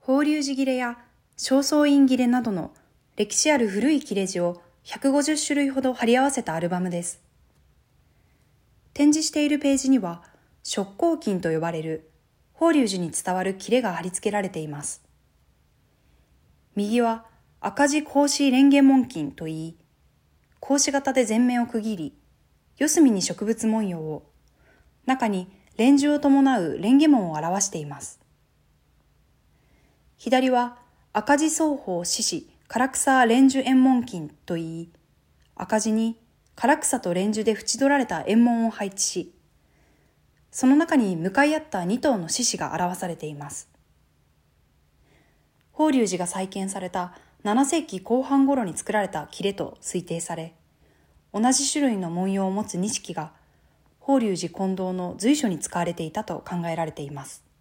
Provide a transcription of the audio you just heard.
法隆寺切や正倉院切などの歴史ある古い切地を150種類ほど貼り合わせたアルバムです。展示しているページには、織甲金と呼ばれる法隆寺に伝わる切が貼り付けられています。右は赤字格子蓮華紋金といい、格子型で全面を区切り、四隅に植物文様を、中に蓮珠を伴う蓮華紋を表しています。左は赤字双方獅子唐草蓮珠円紋金といい、赤字に唐草と蓮珠で縁取られた円紋を配置し、その中に向かい合った2頭の獅子が表されています。法隆寺が再建された7世紀後半頃に作られた切と推定され、同じ種類の文様を持つ錦が法隆寺金堂の随所に使われていたと考えられています。